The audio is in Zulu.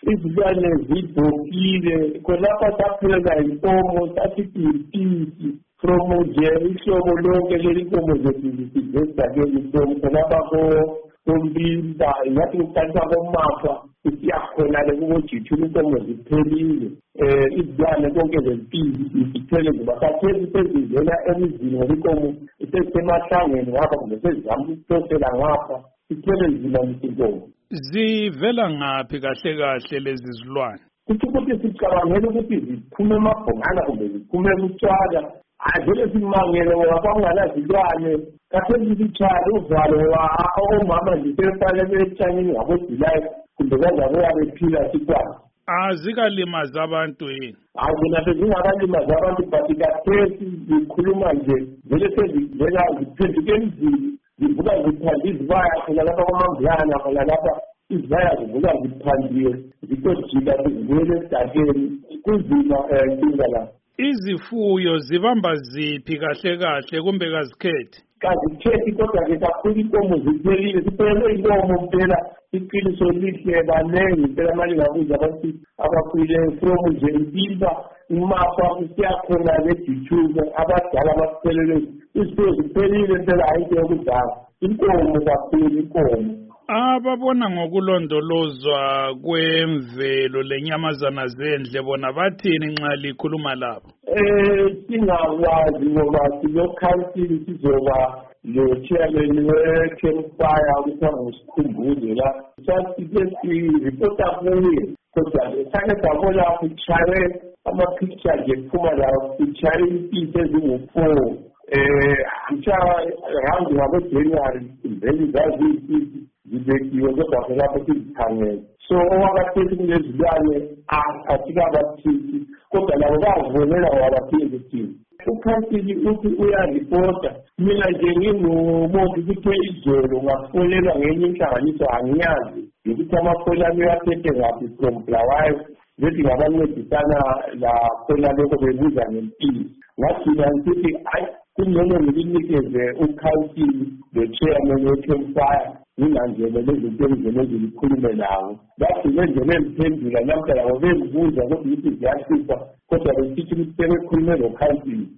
izilwane zibhokile khonapha saphelela inkomo sasithi yipisi from nje ihlobo lonke leli nkomo zethu zidageni khonapha kombimba ngathi kuqalisa komafa isiyakhona-ke kubojithula inkomo ziphelile izilwane konke zempisi zithele zibakhathesi sezivela emizini ngoba inkomo isesemahlangeni ngapha kumbe sezizama ukucosela ngapha sithele zizilalisa inkomo. Zivela ngaphi kahle kahle lezi zilwane? Kuthi ukuthi sicabangela ukuthi ziphume emabhongana kumbe ziphume kutshala vele simangele ngoba kwakunganasilwane kathesi sitshale uvalo omama zisefane betshanyeni ngabojulayi kumbe bazabuya bephila sikwazi. Azikalimazi abantu yini? Zona sezingakalimazi abantu but kathesi zikhuluma nje vele sezivela ziphenduke emzini zivuka ziphande izibaya khona lapha kwamambulana khona lapha izibaya zivuka ziphandiwe zitojika zivele esidakeni kunzima inkinga la. Izifuyo zibamba ziphi kahle kahle kumbe kazikhethi? Kazikhethi kodwa-ke kakhulu inkomo ziphelile siphelelwe inkomo mpela iqiniso lihle banengi impela manje ngabuza abantu abakhululeyo from nje impimba umafa usiyakhona nedithuza abadala abasiphelelwe izifuyo ziphelile mpela hayi into yokudala inkomo kakhulu inkomo. Ababona ngokulondolozwa kwemvelo lenyamazana zendle bona bathini nxa likhuluma labo? Singakwazi ngoba silokhansili sizoba lo-chairman we-campfire kuthiwa ngusikhumbuze la sasike siripota kuye kodwa sake sabona kuchaye ama-picture nje kuphuma lawo kuchaye impisi ezingu-4 around ngabo-January vele zaziyipisi zibekiwe kodwa khonapho sizikhangele so owakathethi kulezilwane asikabathithi kodwa labo bavonela wabaphinde thina ukhansili uthi uyaripota mina nje ngingumongi kuthe izolo ngafonelwa ngenye inhlanganiso angiyazi yokuthi amakhona ami aphethe ngaphi from Bulawayo bethi ngabancedisana lakhona lokho bebuza ngempilo ngagcina ngithi hayi kungcono ngilinikeze ukhansili lo-chairman we-campfire ngingangene lezinto engizele ngilikhulume lawo bagcine nje bemphendula namhla labo bengibuza kodwa ukuthi ziyahlupha kodwa besithi ukuthi sebekhulume lokhansili